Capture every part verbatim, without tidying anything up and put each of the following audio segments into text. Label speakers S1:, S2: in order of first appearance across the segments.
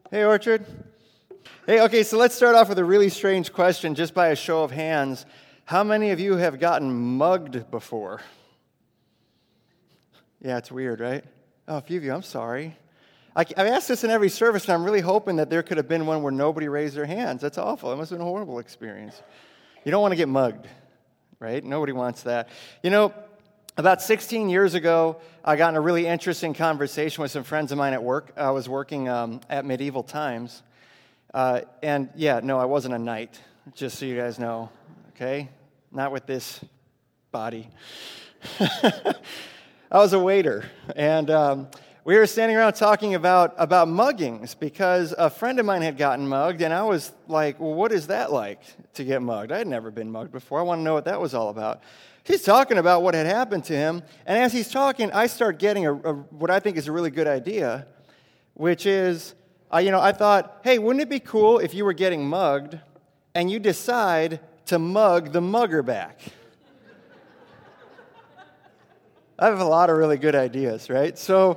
S1: Hey, Orchard. Hey, okay, so let's start off with a really strange question, just by a show of hands. How many of you have gotten mugged before? Yeah, it's weird, right? Oh, a few of you, I'm sorry. I, I asked this in every service, and I'm really hoping that there could have been one where nobody raised their hands. That's awful. It must have been a horrible experience. You don't want to get mugged, right? Nobody wants that. You know, about sixteen years ago, I got in a really interesting conversation with some friends of mine at work. I was working um, at Medieval Times. Uh, and, yeah, no, I wasn't a knight, just so you guys know, okay? Not with this body. I was a waiter, and um, we were standing around talking about, about muggings because a friend of mine had gotten mugged, and I was like, well, what is that like to get mugged? I had never been mugged before. I want to know what that was all about. He's talking about what had happened to him, and as he's talking, I start getting a, a, what I think is a really good idea, which is, uh, you know, I thought, hey, wouldn't it be cool if you were getting mugged and you decide to mug the mugger back? I have a lot of really good ideas, right? So,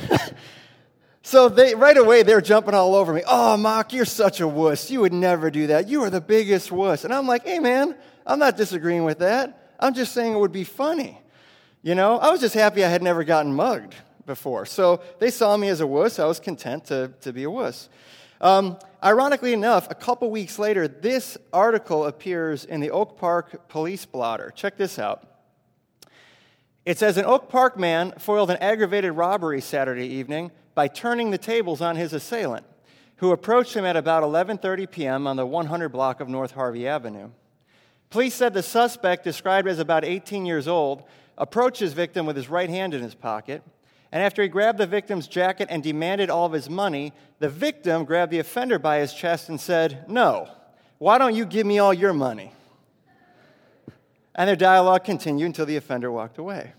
S1: so they right away, they're jumping all over me. Oh, Mark, you're such a wuss. You would never do that. You are the biggest wuss. And I'm like, hey, man, I'm not disagreeing with that. I'm just saying it would be funny. You know, I was just happy I had never gotten mugged before. So they saw me as a wuss. I was content to, to be a wuss. Um, ironically enough, a couple weeks later, this article appears in the Oak Park Police Blotter. Check this out. It says, an Oak Park man foiled an aggravated robbery Saturday evening by turning the tables on his assailant, who approached him at about eleven thirty p.m. on the one hundred block of North Harvey Avenue. Police said the suspect, described as about eighteen years old, approached his victim with his right hand in his pocket, and after he grabbed the victim's jacket and demanded all of his money, the victim grabbed the offender by his chest and said, no, why don't you give me all your money? And their dialogue continued until the offender walked away.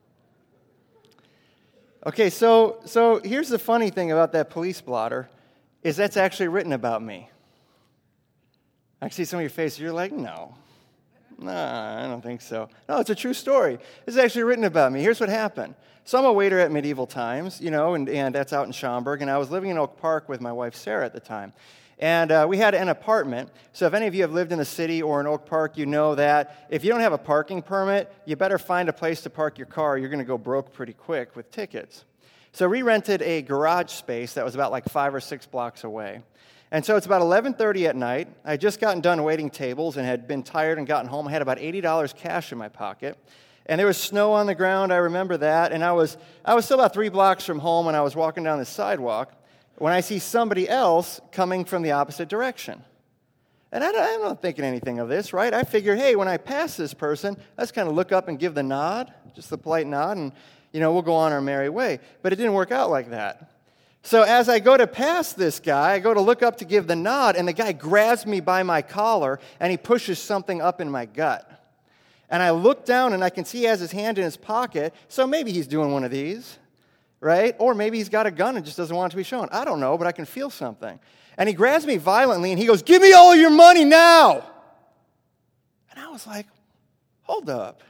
S1: Okay, so, so here's the funny thing about that police blotter, is that's actually written about me. I see some of your faces, you're like, no. No, I don't think so. No, it's a true story. This is actually written about me. Here's what happened. So I'm a waiter at Medieval Times, you know, and, and that's out in Schaumburg, and I was living in Oak Park with my wife, Sarah, at the time. And uh, we had an apartment, so if any of you have lived in the city or in Oak Park, you know that if you don't have a parking permit, you better find a place to park your car. You're going to go broke pretty quick with tickets. So we rented a garage space that was about like five or six blocks away. And so it's about eleven thirty at night. I had just gotten done waiting tables and had been tired and gotten home. I had about eighty dollars cash in my pocket. And there was snow on the ground, I remember that. And I was I was still about three blocks from home, and I was walking down the sidewalk when I see somebody else coming from the opposite direction. And I, I'm not thinking anything of this, right? I figure, hey, when I pass this person, let's kind of look up and give the nod, just the polite nod, and, you know, we'll go on our merry way. But it didn't work out like that. So as I go to pass this guy, I go to look up to give the nod, and the guy grabs me by my collar, and he pushes something up in my gut. And I look down, and I can see he has his hand in his pocket, so maybe he's doing one of these, right? Or maybe he's got a gun and just doesn't want it to be shown. I don't know, but I can feel something. And he grabs me violently, and he goes, give me all your money now! And I was like, hold up.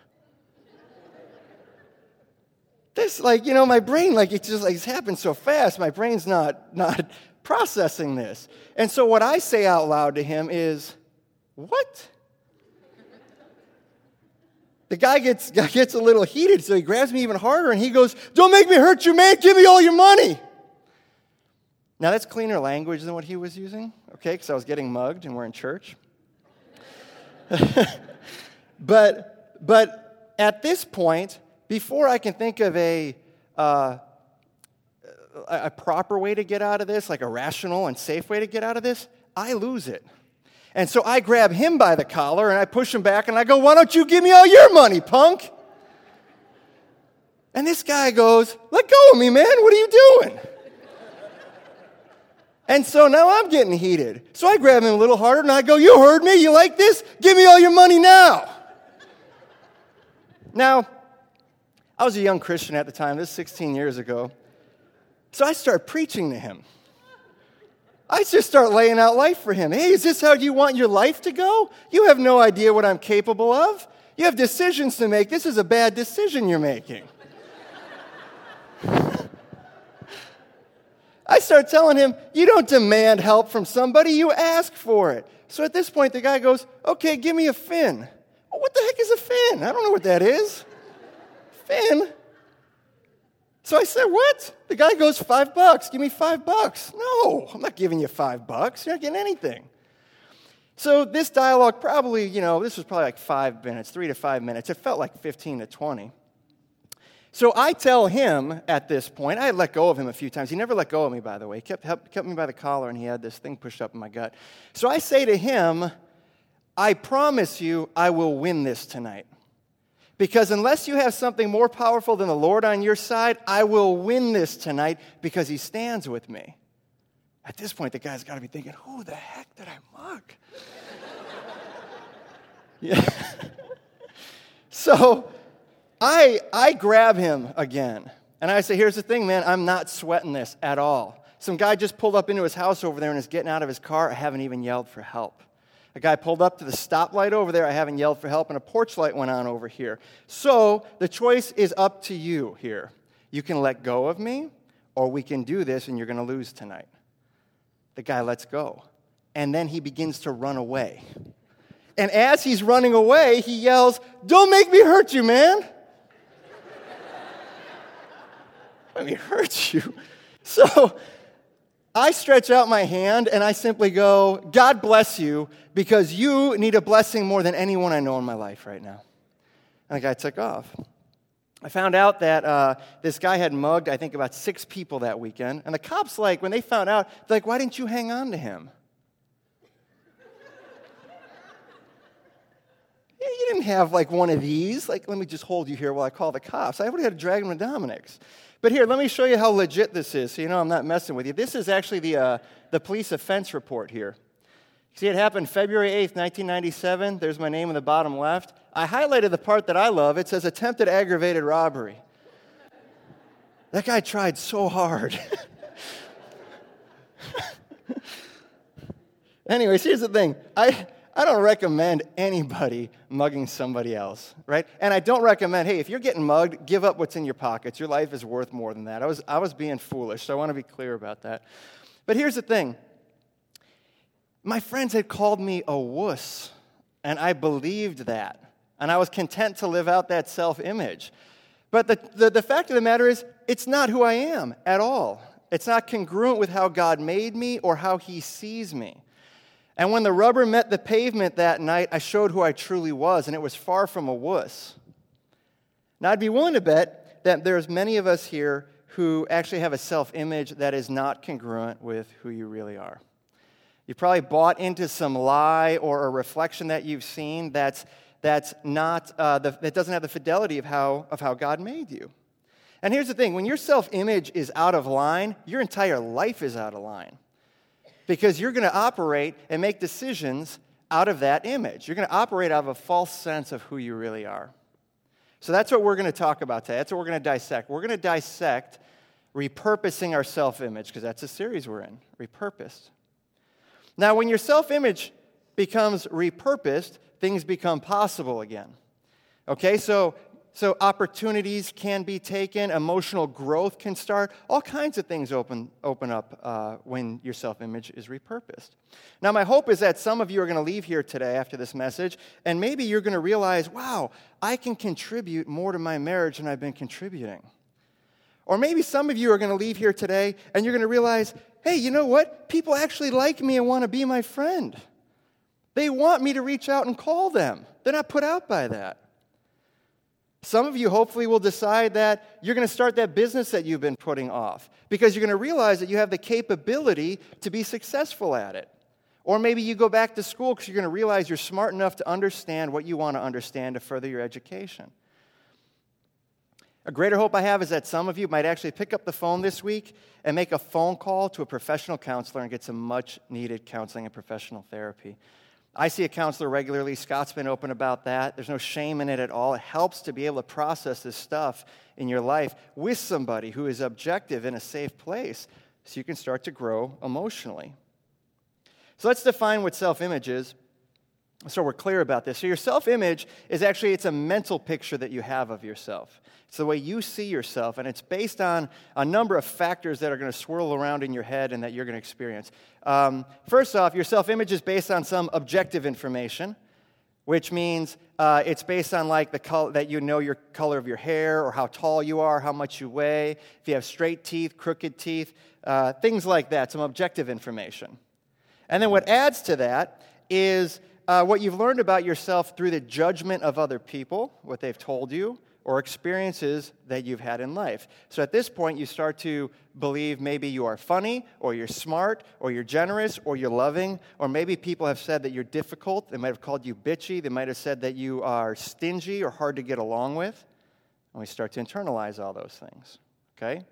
S1: This, like, you know, my brain, like, it's just, like, it's happened so fast, my brain's not, not processing this. And so what I say out loud to him is, what? The guy gets, gets a little heated, so he grabs me even harder, and he goes, don't make me hurt you, man, give me all your money. Now, that's cleaner language than what he was using, okay, because I was getting mugged, and we're in church. but, but at this point, before I can think of a, uh, a proper way to get out of this, like a rational and safe way to get out of this, I lose it. And so I grab him by the collar, and I push him back, and I go, why don't you give me all your money, punk? And this guy goes, let go of me, man, what are you doing? And so now I'm getting heated. So I grab him a little harder, and I go, you heard me, you like this? Give me all your money now. Now, I was a young Christian at the time, this is sixteen years ago. So I start preaching to him. I just start laying out life for him. Hey, is this how you want your life to go? You have no idea what I'm capable of. You have decisions to make. This is a bad decision you're making. I start telling him, you don't demand help from somebody, you ask for it. So at this point, the guy goes, okay, give me a fin. Well, what the heck is a fin? I don't know what that is. Fin? So I said, what? The guy goes, five bucks. Give me five bucks. No, I'm not giving you five bucks. You're not getting anything. So this dialogue probably, you know, this was probably like five minutes, three to five minutes. It felt like fifteen to twenty. So I tell him at this point, I had let go of him a few times. He never let go of me, by the way. He kept, kept me by the collar, and he had this thing pushed up in my gut. So I say to him, I promise you I will win this tonight. Because unless you have something more powerful than the Lord on your side, I will win this tonight because he stands with me. At this point, the guy's got to be thinking, who the heck did I mug? Yeah. So I, I grab him again, and I say, here's the thing, man, I'm not sweating this at all. Some guy just pulled up into his house over there and is getting out of his car. I haven't even yelled for help. A guy pulled up to the stoplight over there. I haven't yelled for help, and a porch light went on over here. So the choice is up to you here. You can let go of me, or we can do this, and you're going to lose tonight. The guy lets go, and then he begins to run away. And as he's running away, he yells, don't make me hurt you, man. Let me hurt you. So I stretch out my hand, and I simply go, God bless you, because you need a blessing more than anyone I know in my life right now. And the guy took off. I found out that uh, this guy had mugged, I think, about six people that weekend. And the cops, like, when they found out, they're like, why didn't you hang on to him? Yeah, you didn't have, like, one of these. Like, let me just hold you here while I call the cops. I would have had to drag him to Dominic's. But here, let me show you how legit this is, so you know I'm not messing with you. This is actually the, uh, the police offense report here. See, it happened February eighth, nineteen ninety-seven. There's my name in the bottom left. I highlighted the part that I love. It says attempted aggravated robbery. That guy tried so hard. Anyways, here's the thing. I, I don't recommend anybody mugging somebody else, right? And I don't recommend, hey, if you're getting mugged, give up what's in your pockets. Your life is worth more than that. I was, I was being foolish, so I want to be clear about that. But here's the thing. My friends had called me a wuss, and I believed that. And I was content to live out that self-image. But the, the, the fact of the matter is, it's not who I am at all. It's not congruent with how God made me or how he sees me. And when the rubber met the pavement that night, I showed who I truly was, and it was far from a wuss. Now, I'd be willing to bet that there's many of us here who actually have a self-image that is not congruent with who you really are. You probably bought into some lie or a reflection that you've seen that's that's not uh, the, that doesn't have the fidelity of how of how God made you. And here's the thing: when your self-image is out of line, your entire life is out of line, because you're going to operate and make decisions out of that image. You're going to operate out of a false sense of who you really are. So that's what we're going to talk about today. That's what we're going to dissect. We're going to dissect repurposing our self-image, because that's the series we're in, repurposed. Now, when your self-image becomes repurposed, things become possible again. Okay, so, so opportunities can be taken, emotional growth can start, all kinds of things open, open up uh, when your self-image is repurposed. Now, my hope is that some of you are going to leave here today after this message, and maybe you're going to realize, wow, I can contribute more to my marriage than I've been contributing. Or maybe some of you are going to leave here today, and you're going to realize, hey, you know what? People actually like me and want to be my friend. They want me to reach out and call them. They're not put out by that. Some of you hopefully will decide that you're going to start that business that you've been putting off, because you're going to realize that you have the capability to be successful at it. Or maybe you go back to school because you're going to realize you're smart enough to understand what you want to understand to further your education. A greater hope I have is that some of you might actually pick up the phone this week and make a phone call to a professional counselor and get some much-needed counseling and professional therapy. I see a counselor regularly. Scott's been open about that. There's no shame in it at all. It helps to be able to process this stuff in your life with somebody who is objective in a safe place so you can start to grow emotionally. So let's define what self-image is. So we're clear about this. So your self-image is actually, it's a mental picture that you have of yourself. It's the way you see yourself, and it's based on a number of factors that are going to swirl around in your head and that you're going to experience. Um, first off, your self-image is based on some objective information, which means uh, it's based on like the color, that you know your color of your hair or how tall you are, how much you weigh, if you have straight teeth, crooked teeth, uh, things like that, some objective information. And then what adds to that is uh, what you've learned about yourself through the judgment of other people, what they've told you, or experiences that you've had in life. So at this point, you start to believe maybe you are funny, or you're smart, or you're generous, or you're loving, or maybe people have said that you're difficult. They might have called you bitchy. They might have said that you are stingy or hard to get along with. And we start to internalize all those things, okay?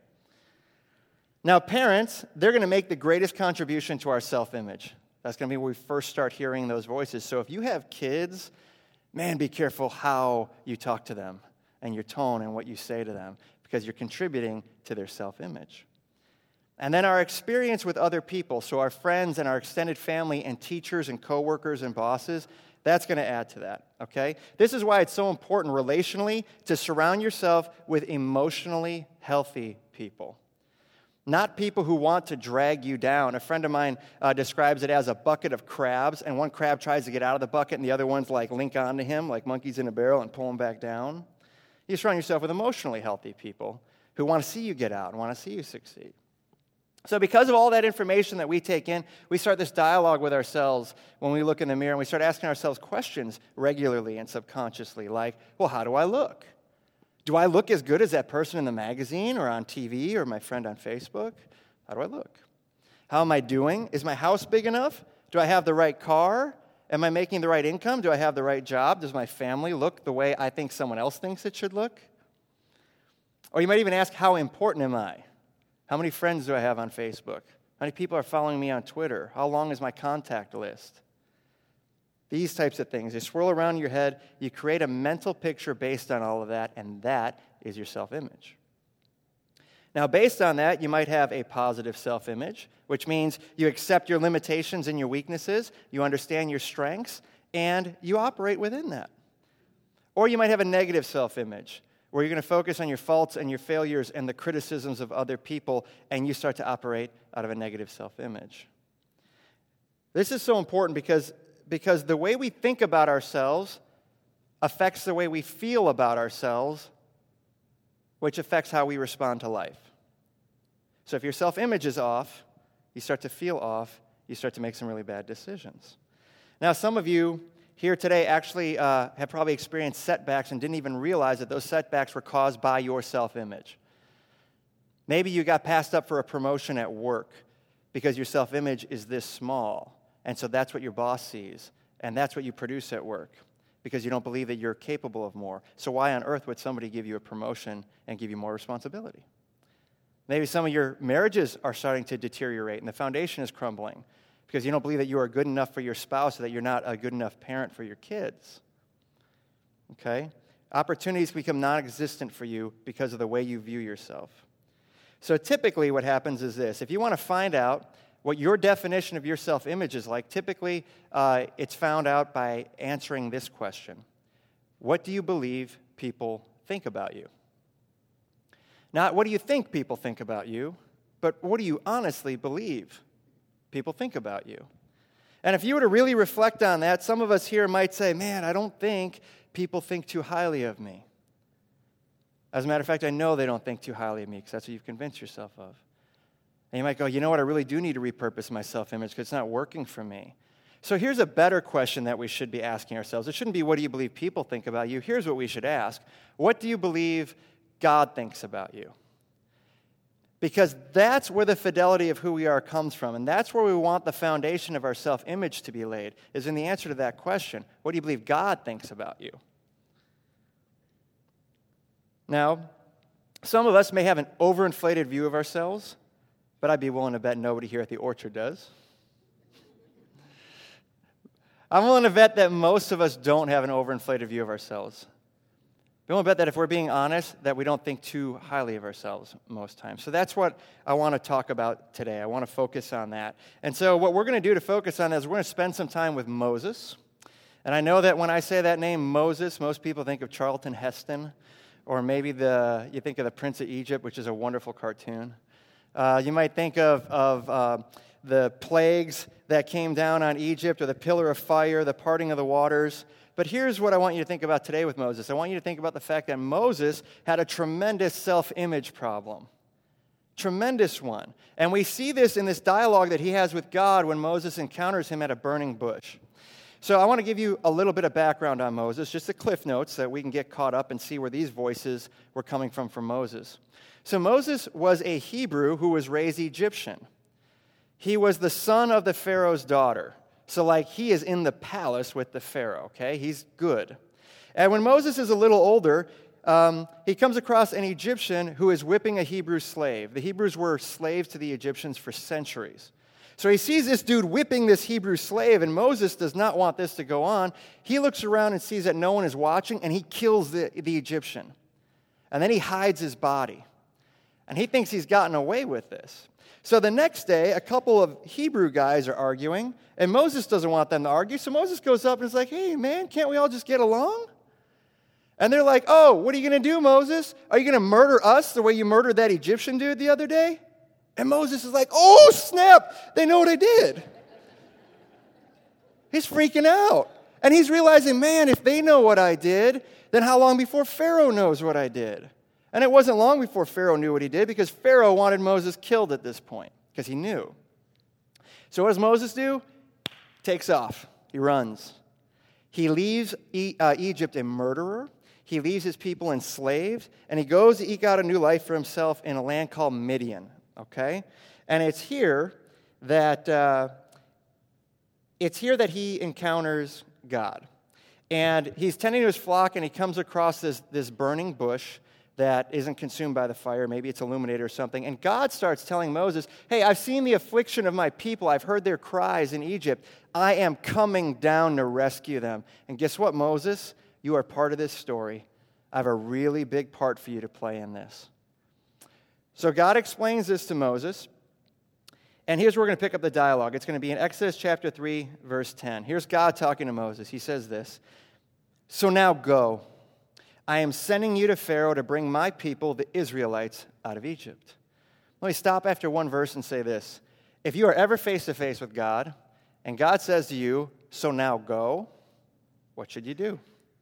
S1: Now, parents, they're going to make the greatest contribution to our self-image. That's going to be when we first start hearing those voices. So if you have kids, man, be careful how you talk to them and your tone and what you say to them, because you're contributing to their self-image. And then our experience with other people, so our friends and our extended family and teachers and coworkers and bosses, that's going to add to that, okay? This is why it's so important relationally to surround yourself with emotionally healthy people. Not people who want to drag you down. A friend of mine uh, describes it as a bucket of crabs, and one crab tries to get out of the bucket, and the other ones like link onto him like monkeys in a barrel and pull him back down. You surround yourself with emotionally healthy people who want to see you get out and want to see you succeed. So because of all that information that we take in, we start this dialogue with ourselves when we look in the mirror, and we start asking ourselves questions regularly and subconsciously, like, well, how do I look? Do I look as good as that person in the magazine or on T V or my friend on Facebook? How do I look? How am I doing? Is my house big enough? Do I have the right car? Am I making the right income? Do I have the right job? Does my family look the way I think someone else thinks it should look? Or you might even ask, how important am I? How many friends do I have on Facebook? How many people are following me on Twitter? How long is my contact list? These types of things. They swirl around in your head. You create a mental picture based on all of that, and that is your self-image. Now, based on that, you might have a positive self-image, which means you accept your limitations and your weaknesses, you understand your strengths, and you operate within that. Or you might have a negative self-image, where you're going to focus on your faults and your failures and the criticisms of other people, and you start to operate out of a negative self-image. This is so important because Because the way we think about ourselves affects the way we feel about ourselves, which affects how we respond to life. So if your self-image is off, you start to feel off, you start to make some really bad decisions. Now, some of you here today actually uh, have probably experienced setbacks and didn't even realize that those setbacks were caused by your self-image. Maybe you got passed up for a promotion at work because your self-image is this small. And so that's what your boss sees, and that's what you produce at work, because you don't believe that you're capable of more. So why on earth would somebody give you a promotion and give you more responsibility? Maybe some of your marriages are starting to deteriorate, and the foundation is crumbling, because you don't believe that you are good enough for your spouse, or that you're not a good enough parent for your kids. Okay? Opportunities become non-existent for you because of the way you view yourself. So typically what happens is this. If you want to find out what your definition of your self-image is like, typically uh, it's found out by answering this question. What do you believe people think about you? Not what do you think people think about you, but what do you honestly believe people think about you? And if you were to really reflect on that, some of us here might say, man, I don't think people think too highly of me. As a matter of fact, I know they don't think too highly of me because that's what you've convinced yourself of. And you might go, you know what, I really do need to repurpose my self-image because it's not working for me. So here's a better question that we should be asking ourselves. It shouldn't be, what do you believe people think about you? Here's what we should ask. What do you believe God thinks about you? Because that's where the fidelity of who we are comes from, and that's where we want the foundation of our self-image to be laid, is in the answer to that question. What do you believe God thinks about you? Now, some of us may have an overinflated view of ourselves, but I'd be willing to bet nobody here at the Orchard does. I'm willing to bet that most of us don't have an overinflated view of ourselves. I'm willing to bet that if we're being honest, that we don't think too highly of ourselves most times. So that's what I want to talk about today. I want to focus on that. And so what we're going to do to focus on that is we're going to spend some time with Moses. And I know that when I say that name, Moses, most people think of Charlton Heston, or maybe the you think of the Prince of Egypt, which is a wonderful cartoon. Uh, you might think of, of uh, the plagues that came down on Egypt, or the pillar of fire, the parting of the waters. But here's what I want you to think about today with Moses. I want you to think about the fact that Moses had a tremendous self-image problem. Tremendous one. And we see this in this dialogue that he has with God when Moses encounters him at a burning bush. So I want to give you a little bit of background on Moses, just the cliff notes so that we can get caught up and see where these voices were coming from from Moses. So Moses was a Hebrew who was raised Egyptian. He was the son of the Pharaoh's daughter. So like he is in the palace with the Pharaoh, okay? He's good. And when Moses is a little older, um, he comes across an Egyptian who is whipping a Hebrew slave. The Hebrews were slaves to the Egyptians for centuries. So he sees this dude whipping this Hebrew slave, and Moses does not want this to go on. He looks around and sees that no one is watching, and he kills the, the Egyptian. And then he hides his body. And he thinks he's gotten away with this. So the next day, a couple of Hebrew guys are arguing, and Moses doesn't want them to argue, so Moses goes up and is like, hey, man, can't we all just get along? And they're like, oh, what are you going to do, Moses? Are you going to murder us the way you murdered that Egyptian dude the other day? And Moses is like, oh, snap, they know what I did. He's freaking out. And he's realizing, man, if they know what I did, then how long before Pharaoh knows what I did? And it wasn't long before Pharaoh knew what he did, because Pharaoh wanted Moses killed at this point, because he knew. So what does Moses do? Takes off. He runs. He leaves e- uh, Egypt a murderer. He leaves his people enslaved, and he goes to eke out a new life for himself in a land called Midian, okay? And it's here that uh, it's here that he encounters God. And he's tending to his flock, and he comes across this, this burning bush that isn't consumed by the fire. Maybe it's illuminated or something. And God starts telling Moses, hey, I've seen the affliction of my people. I've heard their cries in Egypt. I am coming down to rescue them. And guess what, Moses? You are part of this story. I have a really big part for you to play in this. So God explains this to Moses. And here's where we're going to pick up the dialogue. It's going to be in Exodus chapter three, verse ten. Here's God talking to Moses. He says this, so now go. I am sending you to Pharaoh to bring my people, the Israelites, out of Egypt. Let me stop after one verse and say this. If you are ever face-to-face with God, and God says to you, so now go, what should you do?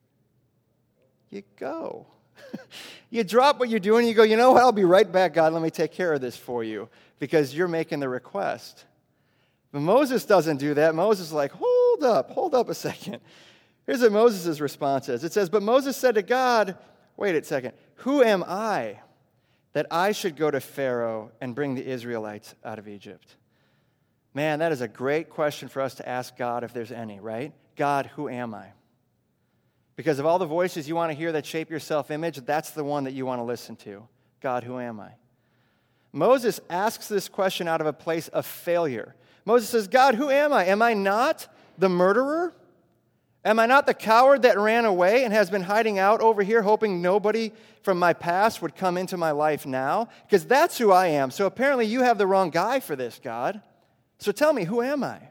S1: You go. You drop what you're doing, and you go, you know what, I'll be right back, God, let me take care of this for you, because you're making the request. But Moses doesn't do that. Moses is like, hold up, hold up a second. Here's what Moses' response is. It says, but Moses said to God, wait a second, who am I that I should go to Pharaoh and bring the Israelites out of Egypt? Man, that is a great question for us to ask God if there's any, right? God, who am I? Because of all the voices you want to hear that shape your self-image, that's the one that you want to listen to. God, who am I? Moses asks this question out of a place of failure. Moses says, God, who am I? Am I not the murderer? Am I not the coward that ran away and has been hiding out over here hoping nobody from my past would come into my life now? Because that's who I am. So apparently you have the wrong guy for this, God. So tell me, who am I?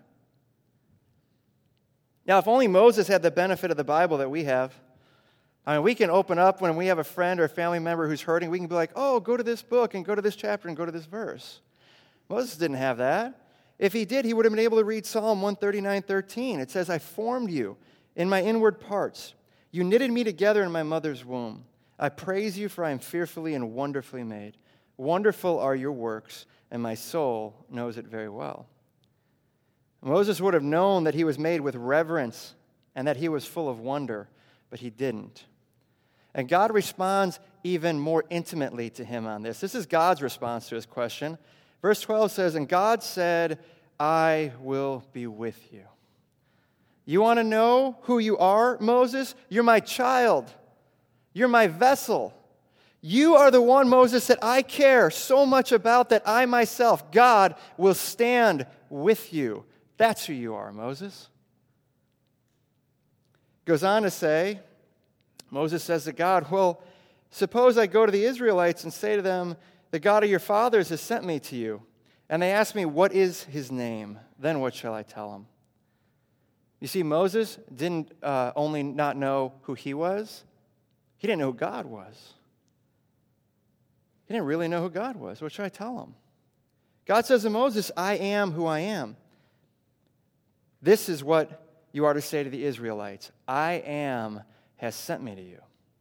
S1: Now, if only Moses had the benefit of the Bible that we have. I mean, we can open up when we have a friend or a family member who's hurting. We can be like, oh, go to this book and go to this chapter and go to this verse. Moses didn't have that. If he did, he would have been able to read Psalm one thirty-nine thirteen. It says, I formed you in my inward parts. You knitted me together in my mother's womb. I praise you, for I am fearfully and wonderfully made. Wonderful are your works, and my soul knows it very well. Moses would have known that he was made with reverence and that he was full of wonder, but he didn't. And God responds even more intimately to him on this. This is God's response to his question. Verse twelve says, and God said, I will be with you. You want to know who you are, Moses? You're my child. You're my vessel. You are the one, Moses, that I care so much about that I myself, God, will stand with you. That's who you are, Moses. Goes on to say, Moses says to God, well, suppose I go to the Israelites and say to them, the God of your fathers has sent me to you. And they ask me, what is his name? Then what shall I tell them? You see, Moses didn't uh, only not know who he was, he didn't know who God was. He didn't really know who God was. What should I tell him? God says to Moses, I am who I am. This is what you are to say to the Israelites. I am has sent me to you.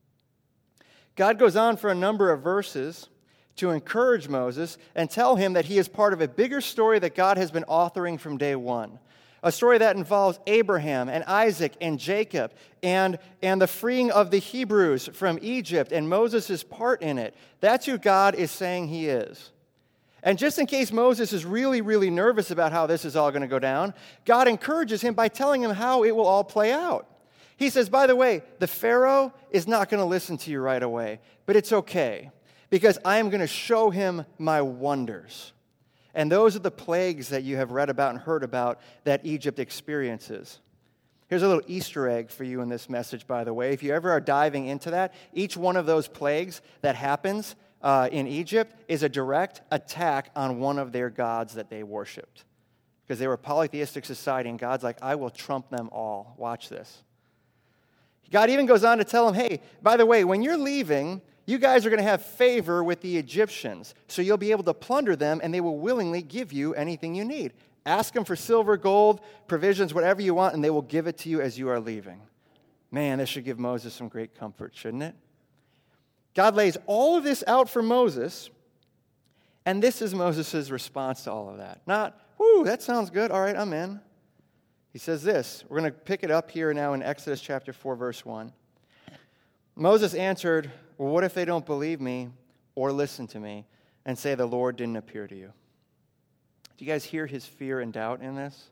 S1: God goes on for a number of verses to encourage Moses and tell him that he is part of a bigger story that God has been authoring from day one. A story that involves Abraham and Isaac and Jacob and, and the freeing of the Hebrews from Egypt and Moses' part in it. That's who God is saying he is. And just in case Moses is really, really nervous about how this is all going to go down, God encourages him by telling him how it will all play out. He says, by the way, the Pharaoh is not going to listen to you right away, but it's okay, because I am going to show him my wonders. And those are the plagues that you have read about and heard about that Egypt experiences. Here's a little Easter egg for you in this message, by the way. If you ever are diving into that, each one of those plagues that happens uh, in Egypt is a direct attack on one of their gods that they worshipped. Because they were a polytheistic society, and God's like, I will trump them all. Watch this. God even goes on to tell him, hey, by the way, when you're leaving, you guys are going to have favor with the Egyptians, so you'll be able to plunder them, and they will willingly give you anything you need. Ask them for silver, gold, provisions, whatever you want, and they will give it to you as you are leaving. Man, this should give Moses some great comfort, shouldn't it? God lays all of this out for Moses, and this is Moses' response to all of that. Not, whoo, that sounds good. All right, I'm in. He says this. We're going to pick it up here now in Exodus chapter four, verse one. Moses answered, well, what if they don't believe me or listen to me and say the Lord didn't appear to you? Do you guys hear his fear and doubt in this?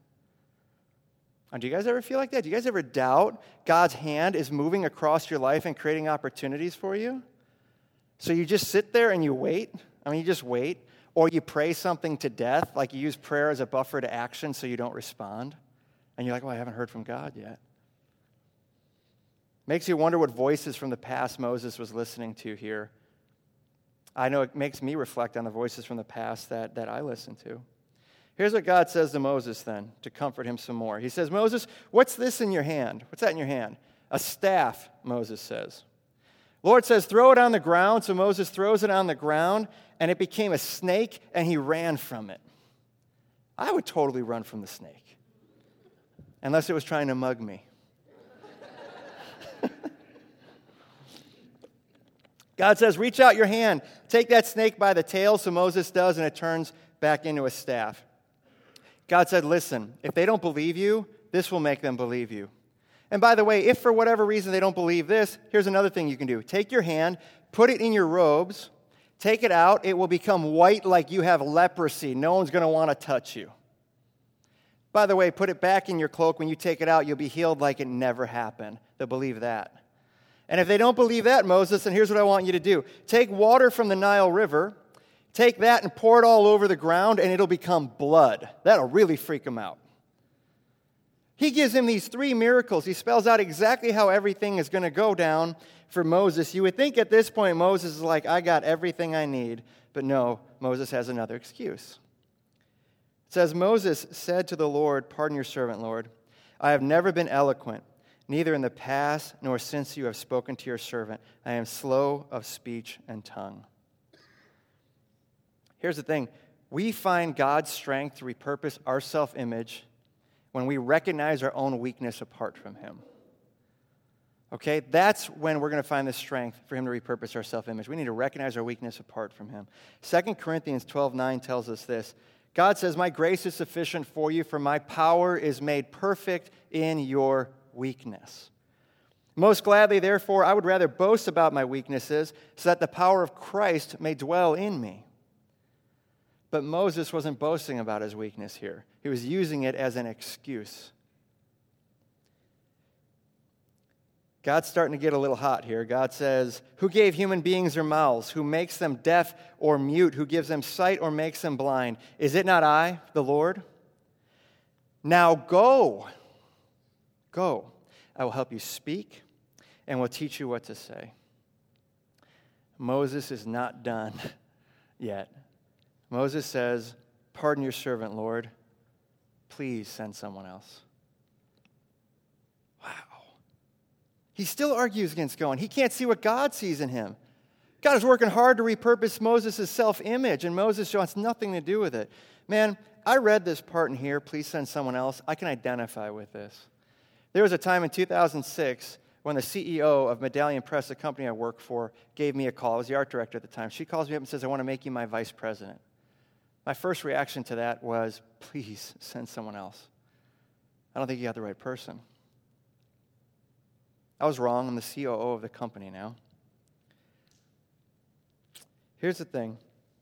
S1: And do you guys ever feel like that? Do you guys ever doubt God's hand is moving across your life and creating opportunities for you? So you just sit there and you wait? I mean, you just wait. Or you pray something to death, like you use prayer as a buffer to action so you don't respond. And you're like, well, I haven't heard from God yet. Makes you wonder what voices from the past Moses was listening to here. I know it makes me reflect on the voices from the past that, that I listen to. Here's what God says to Moses then, to comfort him some more. He says, Moses, what's this in your hand? What's that in your hand? A staff, Moses says. Lord says, throw it on the ground. So Moses throws it on the ground, and it became a snake, and he ran from it. I would totally run from the snake. Unless it was trying to mug me. God says, reach out your hand, take that snake by the tail, so Moses does, and it turns back into a staff. God said, listen, if they don't believe you, this will make them believe you. And by the way, if for whatever reason they don't believe this, here's another thing you can do. Take your hand, put it in your robes, take it out, it will become white like you have leprosy. No one's going to want to touch you. By the way, put it back in your cloak. When you take it out, you'll be healed like it never happened. They'll believe that. And if they don't believe that, Moses, then here's what I want you to do. Take water from the Nile River, take that and pour it all over the ground, and it'll become blood. That'll really freak them out. He gives him these three miracles. He spells out exactly how everything is going to go down for Moses. You would think at this point Moses is like, I got everything I need. But no, Moses has another excuse. It says, Moses said to the Lord, pardon your servant, Lord, I have never been eloquent, neither in the past nor since you have spoken to your servant. I am slow of speech and tongue. Here's the thing. We find God's strength to repurpose our self-image when we recognize our own weakness apart from him. Okay? That's when we're going to find the strength for him to repurpose our self-image. We need to recognize our weakness apart from him. Second Corinthians twelve nine tells us this. God says, my grace is sufficient for you, for my power is made perfect in your weakness. Most gladly, therefore, I would rather boast about my weaknesses so that the power of Christ may dwell in me. But Moses wasn't boasting about his weakness here. He was using it as an excuse. God's starting to get a little hot here. God says, who gave human beings their mouths? Who makes them deaf or mute? Who gives them sight or makes them blind? Is it not I, the Lord? Now go. Go. I will help you speak and will teach you what to say. Moses is not done yet. Moses says, pardon your servant, Lord. Please send someone else. He still argues against going. He can't see what God sees in him. God is working hard to repurpose Moses' self-image, and Moses wants nothing to do with it. Man, I read this part in here, please send someone else. I can identify with this. There was a time in two thousand six when the C E O of Medallion Press, the company I work for, gave me a call. I was the art director at the time. She calls me up and says, I want to make you my vice president. My first reaction to that was, please send someone else. I don't think you got the right person. I was wrong. I'm the C O O of the company now. Here's the thing.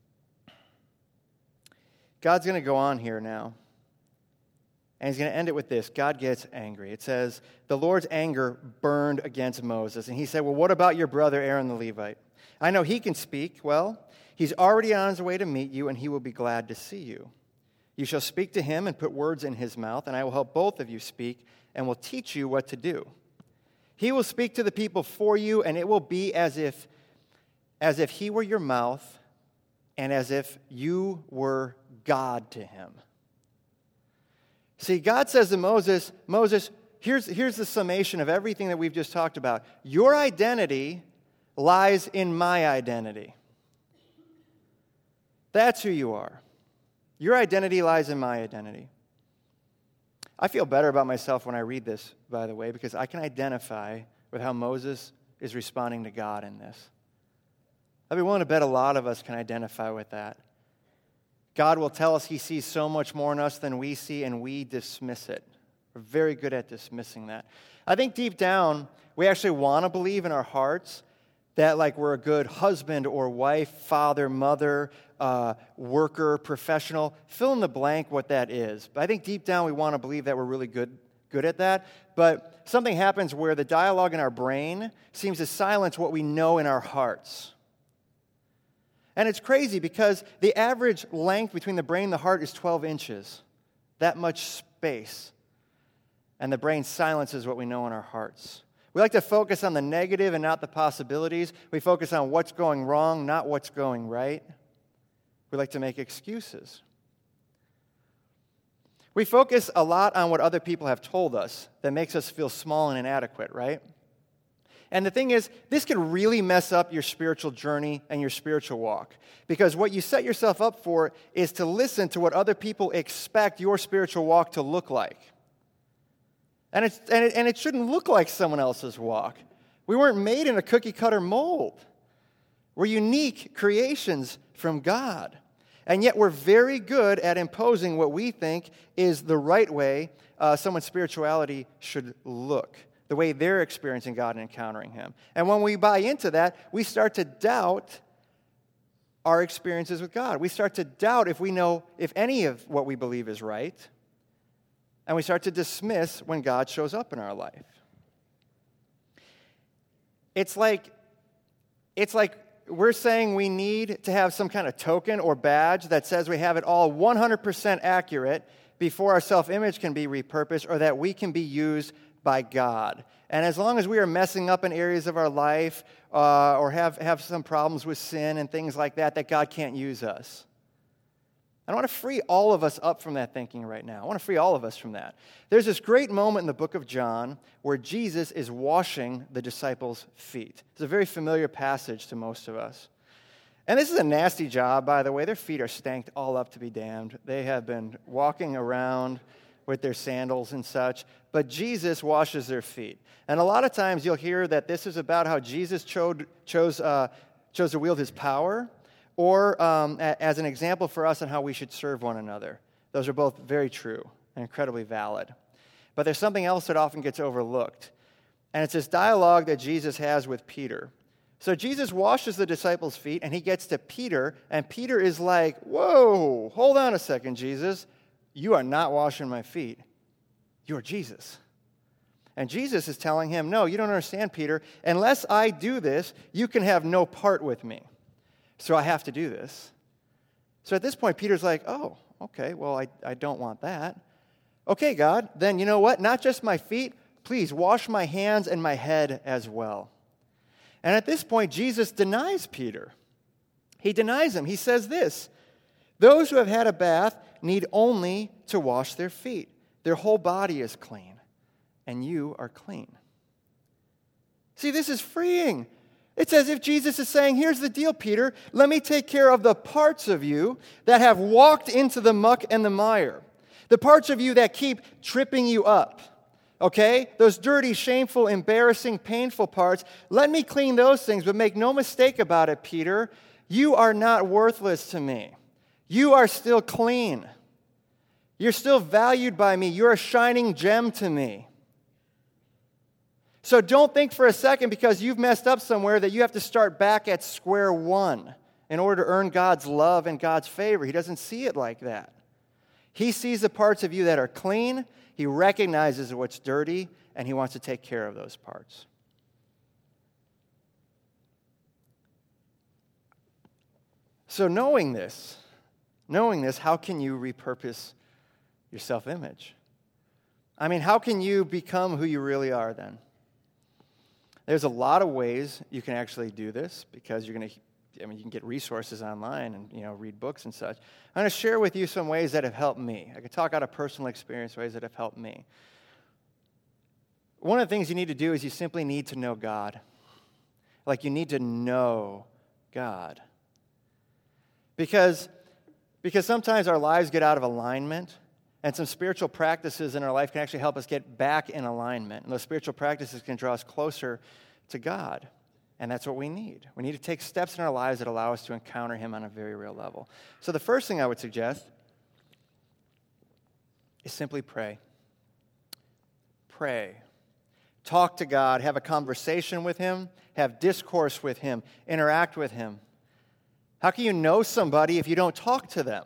S1: God's going to go on here now. And he's going to end it with this. God gets angry. It says, the Lord's anger burned against Moses. And he said, well, what about your brother Aaron the Levite? I know he can speak. Well, he's already on his way to meet you, and he will be glad to see you. You shall speak to him and put words in his mouth, and I will help both of you speak and will teach you what to do. He will speak to the people for you, and it will be as if, as if he were your mouth and as if you were God to him. See, God says to Moses, Moses, here's, here's the summation of everything that we've just talked about. Your identity lies in my identity. That's who you are. Your identity lies in my identity. I feel better about myself when I read this, by the way, because I can identify with how Moses is responding to God in this. I'd be willing to bet a lot of us can identify with that. God will tell us he sees so much more in us than we see, and we dismiss it. We're very good at dismissing that. I think deep down, we actually want to believe in our hearts that like we're a good husband or wife, father, mother, uh, worker, professional. Fill in the blank what that is. But I think deep down we want to believe that we're really good, good at that. But something happens where the dialogue in our brain seems to silence what we know in our hearts. And it's crazy because the average length between the brain and the heart is twelve inches. That much space. And the brain silences what we know in our hearts. We like to focus on the negative and not the possibilities. We focus on what's going wrong, not what's going right. We like to make excuses. We focus a lot on what other people have told us that makes us feel small and inadequate, right? And the thing is, this can really mess up your spiritual journey and your spiritual walk. Because what you set yourself up for is to listen to what other people expect your spiritual walk to look like. And, it's, and, it, and it shouldn't look like someone else's walk. We weren't made in a cookie-cutter mold. We're unique creations from God. And yet we're very good at imposing what we think is the right way uh, someone's spirituality should look, the way they're experiencing God and encountering him. And when we buy into that, we start to doubt our experiences with God. We start to doubt if we know if any of what we believe is right. And we start to dismiss when God shows up in our life. It's like, it's like we're saying we need to have some kind of token or badge that says we have it all one hundred percent accurate before our self-image can be repurposed or that we can be used by God. And as long as we are messing up in areas of our life uh, or have, have some problems with sin and things like that, that God can't use us. I want to free all of us up from that thinking right now. I want to free all of us from that. There's this great moment in the book of John where Jesus is washing the disciples' feet. It's a very familiar passage to most of us. And this is a nasty job, by the way. Their feet are stanked all up to be damned. They have been walking around with their sandals and such. But Jesus washes their feet. And a lot of times you'll hear that this is about how Jesus chose, chose, uh, chose to wield his power, or um, a, as an example for us on how we should serve one another. Those are both very true and incredibly valid. But there's something else that often gets overlooked. And it's this dialogue that Jesus has with Peter. So Jesus washes the disciples' feet, and he gets to Peter, and Peter is like, whoa, hold on a second, Jesus. You are not washing my feet. You are Jesus. And Jesus is telling him, no, you don't understand, Peter. Unless I do this, you can have no part with me. So I have to do this. So at this point, Peter's like, oh, okay, well, I, I don't want that. Okay, God, then you know what? Not just my feet, please wash my hands and my head as well. And at this point, Jesus denies Peter. He denies him. He says this, those who have had a bath need only to wash their feet. Their whole body is clean, and you are clean. See, this is freeing. It's as if Jesus is saying, here's the deal, Peter. Let me take care of the parts of you that have walked into the muck and the mire. The parts of you that keep tripping you up. Okay? Those dirty, shameful, embarrassing, painful parts. Let me clean those things, but make no mistake about it, Peter. You are not worthless to me. You are still clean. You're still valued by me. You're a shining gem to me. So don't think for a second because you've messed up somewhere that you have to start back at square one in order to earn God's love and God's favor. He doesn't see it like that. He sees the parts of you that are clean. He recognizes what's dirty, and he wants to take care of those parts. So knowing this, knowing this, how can you repurpose your self-image? I mean, how can you become who you really are then? There's a lot of ways you can actually do this because you're going to, I mean, you can get resources online and, you know, read books and such. I'm going to share with you some ways that have helped me. I can talk out of personal experience, ways that have helped me. One of the things you need to do is you simply need to know God. Like you need to know God. Because, because sometimes our lives get out of alignment. And some spiritual practices in our life can actually help us get back in alignment. And those spiritual practices can draw us closer to God. And that's what we need. We need to take steps in our lives that allow us to encounter him on a very real level. So the first thing I would suggest is simply pray. Pray. Talk to God. Have a conversation with him. Have discourse with him. Interact with him. How can you know somebody if you don't talk to them?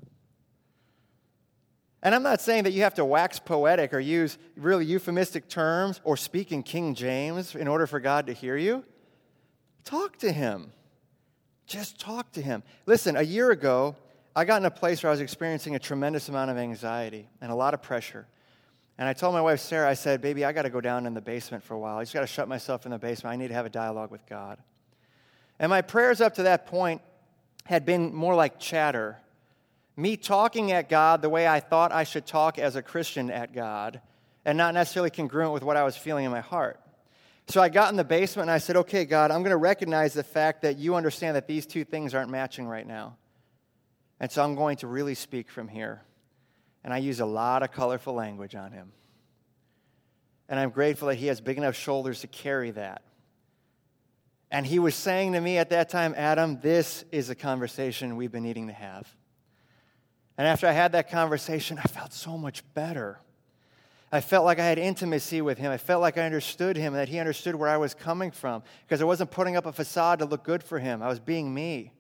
S1: And I'm not saying that you have to wax poetic or use really euphemistic terms or speak in King James in order for God to hear you. Talk to him. Just talk to him. Listen, a year ago, I got in a place where I was experiencing a tremendous amount of anxiety and a lot of pressure. And I told my wife, Sarah, I said, baby, I got to go down in the basement for a while. I just got to shut myself in the basement. I need to have a dialogue with God. And my prayers up to that point had been more like chatter. Me talking at God the way I thought I should talk as a Christian at God, and not necessarily congruent with what I was feeling in my heart. So I got in the basement and I said, okay, God, I'm going to recognize the fact that you understand that these two things aren't matching right now. And so I'm going to really speak from here. And I use a lot of colorful language on him. And I'm grateful that he has big enough shoulders to carry that. And he was saying to me at that time, Adam, this is a conversation we've been needing to have. And after I had that conversation, I felt so much better. I felt like I had intimacy with him. I felt like I understood him, and that he understood where I was coming from, because I wasn't putting up a facade to look good for him. I was being me.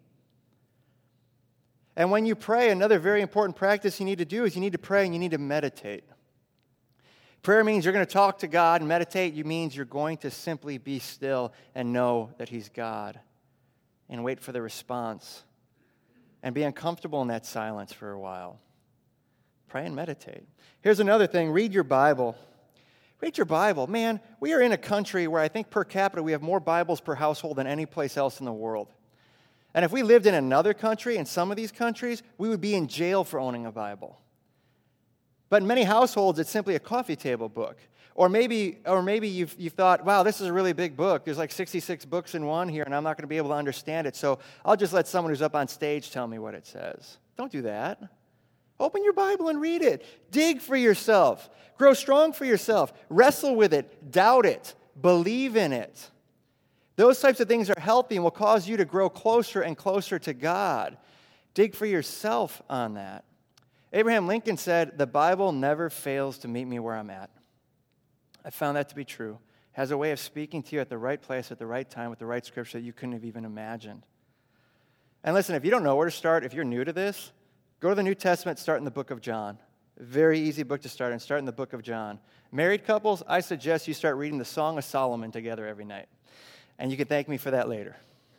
S1: And when you pray, another very important practice you need to do is you need to pray and you need to meditate. Prayer means you're going to talk to God, and meditate means you're going to simply be still and know that he's God and wait for the response. And be uncomfortable in that silence for a while. Pray and meditate. Here's another thing. Read your Bible. Read your Bible. Man, we are in a country where I think per capita we have more Bibles per household than any place else in the world. And if we lived in another country, in some of these countries, we would be in jail for owning a Bible. But in many households, it's simply a coffee table book. Or maybe, or maybe you've, you've thought, wow, this is a really big book. There's like sixty-six books in one here, and I'm not going to be able to understand it, so I'll just let someone who's up on stage tell me what it says. Don't do that. Open your Bible and read it. Dig for yourself. Grow strong for yourself. Wrestle with it. Doubt it. Believe in it. Those types of things are healthy and will cause you to grow closer and closer to God. Dig for yourself on that. Abraham Lincoln said, the Bible never fails to meet me where I'm at. I found that to be true. It has a way of speaking to you at the right place, at the right time, with the right scripture that you couldn't have even imagined. And listen, if you don't know where to start, if you're new to this, go to the New Testament, start in the book of John. Very easy book to start in. Start in the book of John. Married couples, I suggest you start reading the Song of Solomon together every night. And you can thank me for that later.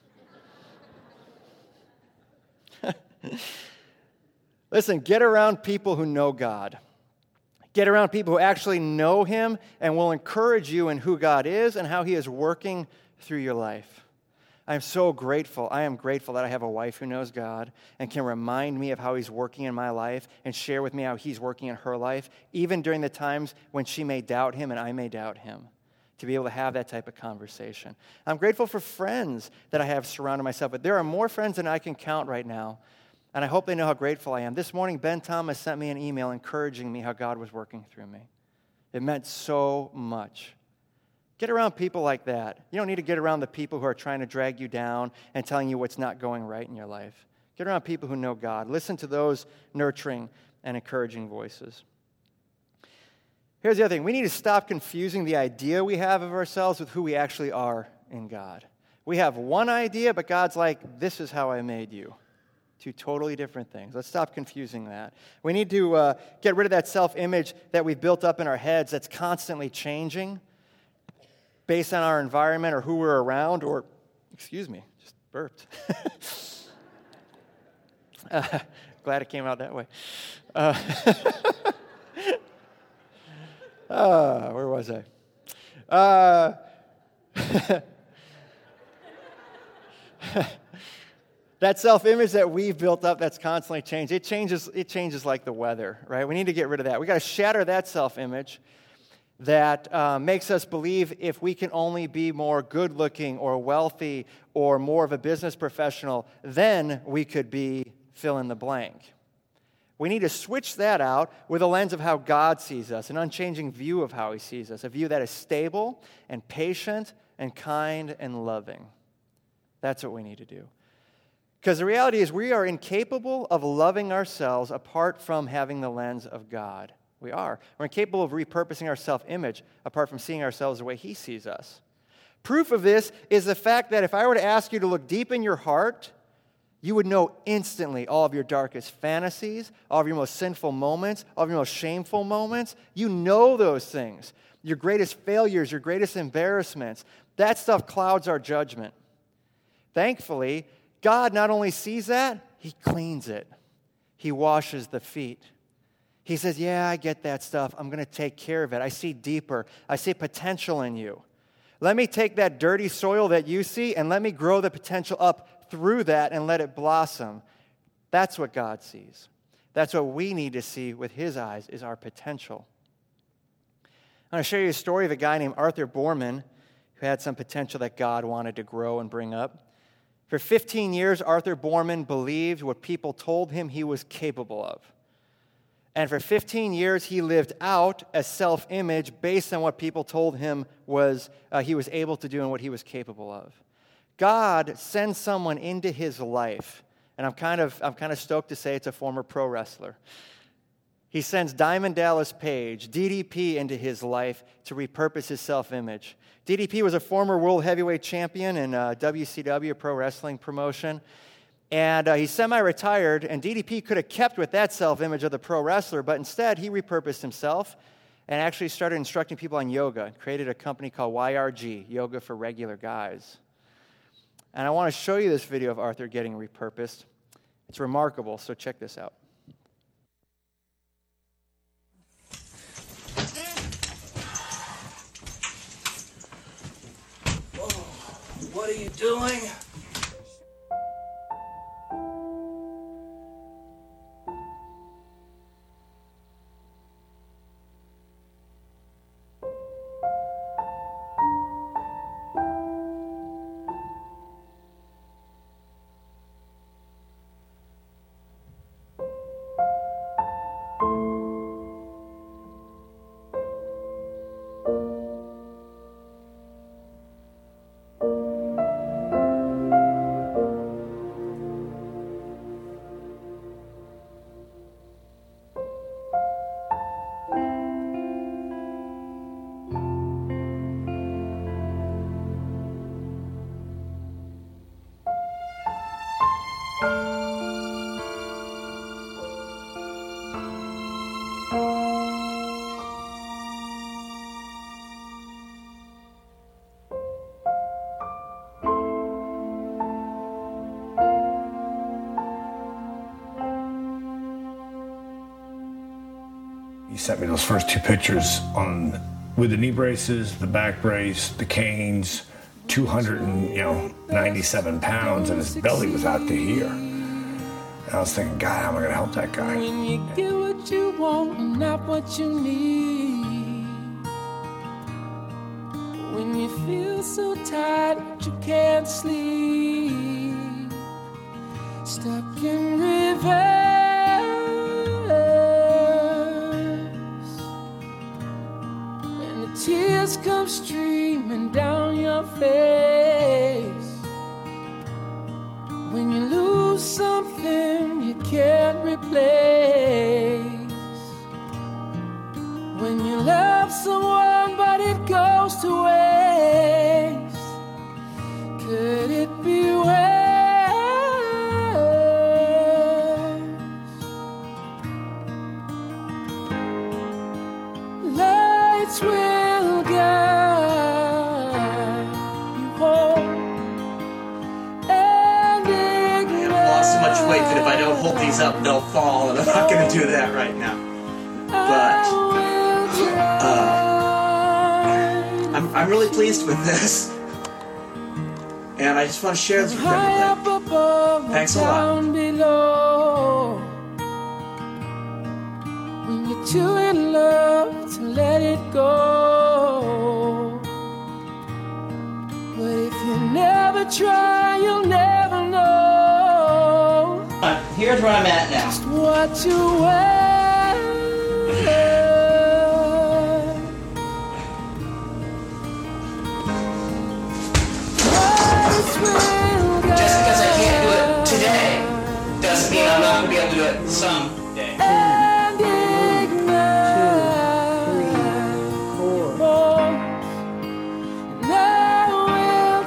S1: Listen, get around people who know God. Get around people who actually know him and will encourage you in who God is and how he is working through your life. I am so grateful. I am grateful that I have a wife who knows God and can remind me of how he's working in my life and share with me how he's working in her life, even during the times when she may doubt him and I may doubt him. to be able to have that type of conversation. I'm grateful for friends that I have surrounded myself with. There are more friends than I can count right now, and I hope they know how grateful I am. This morning, Ben Thomas sent me an email encouraging me how God was working through me. It meant so much. Get around people like that. You don't need to get around the people who are trying to drag you down and telling you what's not going right in your life. Get around people who know God. Listen to those nurturing and encouraging voices. Here's the other thing. We need to stop confusing the idea we have of ourselves with who we actually are in God. We have one idea, but God's like, this is how I made you. Two totally different things. Let's stop confusing that. We need to uh, get rid of that self-image that we've built up in our heads that's constantly changing based on our environment or who we're around or, excuse me, just burped. uh, glad it came out that way. Uh, uh, where was I? Uh, that self-image that we've built up that's constantly changed, it changes, it changes like the weather, right? We need to get rid of that. We got to shatter that self-image that uh, makes us believe if we can only be more good-looking or wealthy or more of a business professional, then we could be fill in the blank. We need to switch that out with a lens of how God sees us, an unchanging view of how he sees us, a view that is stable and patient and kind and loving. That's what we need to do. Because the reality is we are incapable of loving ourselves apart from having the lens of God. We are. We're incapable of repurposing our self-image apart from seeing ourselves the way he sees us. Proof of this is the fact that if I were to ask you to look deep in your heart, you would know instantly all of your darkest fantasies, all of your most sinful moments, all of your most shameful moments. You know those things. Your greatest failures, your greatest embarrassments. That stuff clouds our judgment. Thankfully, God not only sees that, he cleans it. He washes the feet. He says, yeah, I get that stuff. I'm going to take care of it. I see deeper. I see potential in you. Let me take that dirty soil that you see and let me grow the potential up through that and let it blossom. That's what God sees. That's what we need to see with his eyes is our potential. I'm going to show you a story of a guy named Arthur Borman who had some potential that God wanted to grow and bring up. For fifteen years, Arthur Borman believed what people told him he was capable of. And for fifteen years, he lived out a self-image based on what people told him was uh, he was able to do and what he was capable of. God sends someone into his life, and I'm kind of I'm kind of stoked to say it's a former pro wrestler. He sends Diamond Dallas Page, D D P, into his life to repurpose his self-image. D D P was a former world heavyweight champion in uh, W C W, a pro wrestling promotion. And uh, he's semi-retired, and D D P could have kept with that self-image of the pro wrestler, but instead he repurposed himself and actually started instructing people on yoga and created a company called Y R G, Yoga for Regular Guys. And I want to show you this video of Arthur getting repurposed. It's remarkable, so check this out.
S2: What are you doing?
S3: He sent me those first two pictures on with the knee braces, the back brace, the canes, two hundred and, you know, ninety-seven pounds, and his belly was out to here. And I was thinking, God, how am I going to help that guy?
S4: When you get what you want and not what you need. feel so tired that you can't sleep, stuck in reverse, and the tears come streaming down your face. When you lose something you can't replace, when you love someone but it goes to waste, could it be worse? Lights will guide you home and ignite.
S2: I've lost so much weight that if I don't hold these up, they'll fall, and I'm not going to do that right now. But uh, I'm, I'm really pleased with this, and I just want to share this with everybody. Thanks a lot.
S4: When you're too in love to let it go, but if you never try, you'll never know.
S2: Here's where I'm at now.
S4: Just what you wear.
S2: Just because I can't do it today doesn't mean I'm not going to be able to do it someday.
S4: And ignite bones, and I will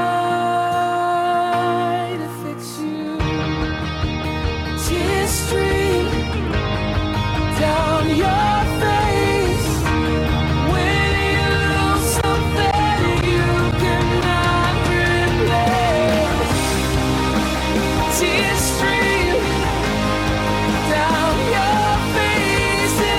S4: try to fix you. Tears stream down your face when you lose something you cannot replace. Tears stream down your face, and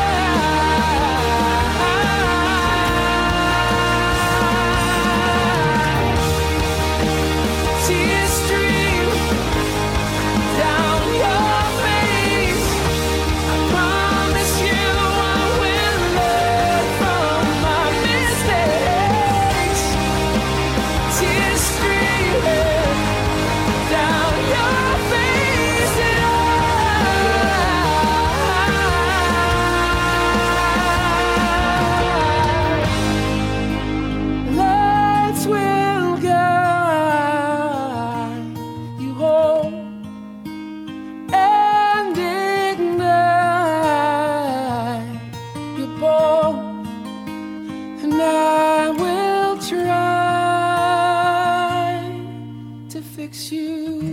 S4: I tears stream down your face. I promise you I will learn from my mistakes. Tears stream down your face, and I lights will guide you home and ignite your bones, and I will try to fix you.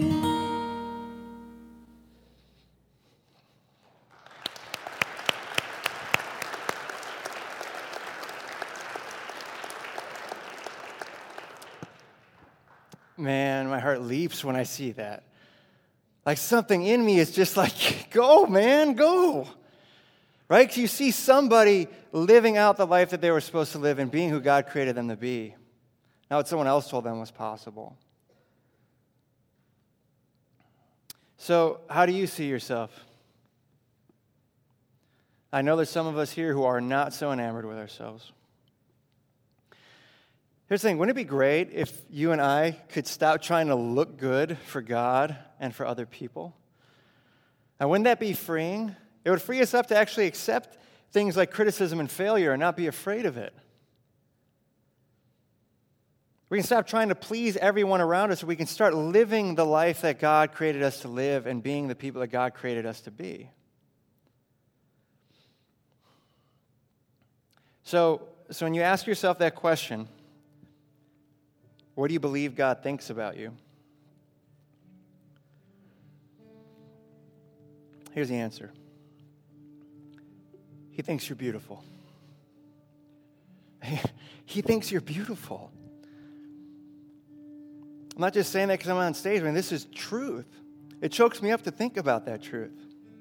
S1: Man, my heart leaps when I see that. Like something in me is just like, go, man, go. Right? 'Cause you see somebody living out the life that they were supposed to live and being who God created them to be. Not what someone else told them was possible. So, how do you see yourself? I know there's some of us here who are not so enamored with ourselves. Here's the thing, wouldn't it be great if you and I could stop trying to look good for God and for other people? And wouldn't that be freeing? It would free us up to actually accept things like criticism and failure and not be afraid of it. We can stop trying to please everyone around us, so we can start living the life that God created us to live and being the people that God created us to be. So, so when you ask yourself that question, what do you believe God thinks about you? Here's the answer. He thinks you're beautiful. He thinks you're beautiful. I'm not just saying that because I'm on stage. I mean, this is truth. It chokes me up to think about that truth.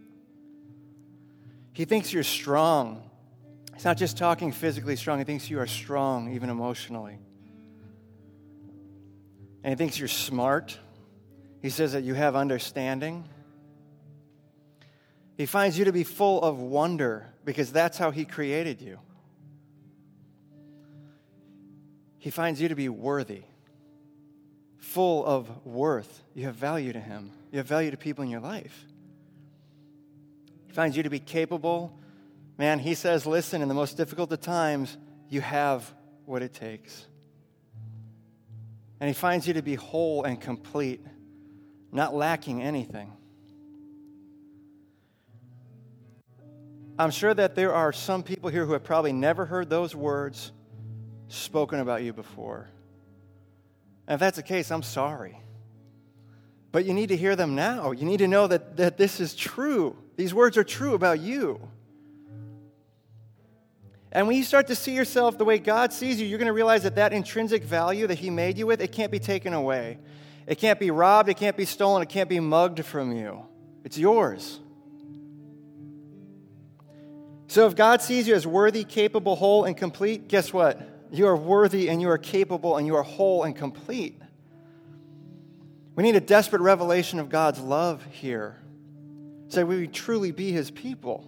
S1: He thinks you're strong. He's not just talking physically strong. He thinks you are strong, even emotionally. And he thinks you're smart. He says that you have understanding. He finds you to be full of wonder because that's how he created you. He finds you to be worthy, full of worth. You have value to him. You have value to people in your life. He finds you to be capable. Man, he says, listen, in the most difficult of times, you have what it takes. And he finds you to be whole and complete, not lacking anything. I'm sure that there are some people here who have probably never heard those words spoken about you before. And if that's the case, I'm sorry. But you need to hear them now. You need to know that, that this is true. These words are true about you. And when you start to see yourself the way God sees you, you're going to realize that that intrinsic value that he made you with, it can't be taken away. It can't be robbed. It can't be stolen. It can't be mugged from you. It's yours. So if God sees you as worthy, capable, whole, and complete, guess what? You are worthy and you are capable and you are whole and complete. We need a desperate revelation of God's love here, so that we would truly be his people.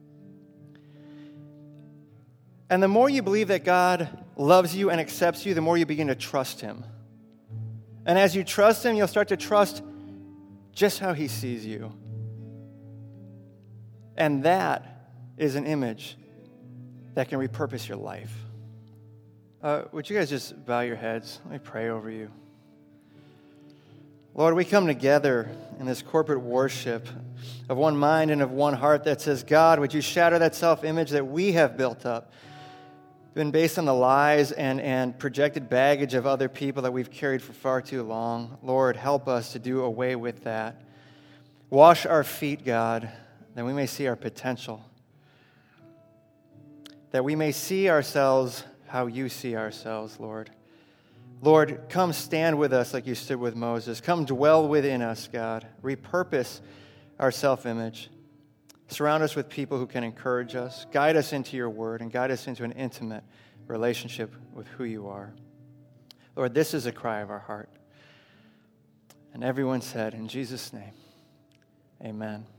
S1: And the more you believe that God loves you and accepts you, the more you begin to trust him. And as you trust him, you'll start to trust just how he sees you. And that is an image that can repurpose your life. Uh, would you guys just bow your heads? Let me pray over you. Lord, we come together in this corporate worship of one mind and of one heart that says, God, would you shatter that self-image that we have built up, been based on the lies and, and projected baggage of other people that we've carried for far too long. Lord, help us to do away with that. Wash our feet, God, that we may see our potential, that we may see ourselves how you see ourselves, Lord. Lord, come stand with us like you stood with Moses. Come dwell within us, God. Repurpose our self-image. Surround us with people who can encourage us. Guide us into your word and guide us into an intimate relationship with who you are. Lord, this is a cry of our heart. And everyone said, in Jesus' name, amen.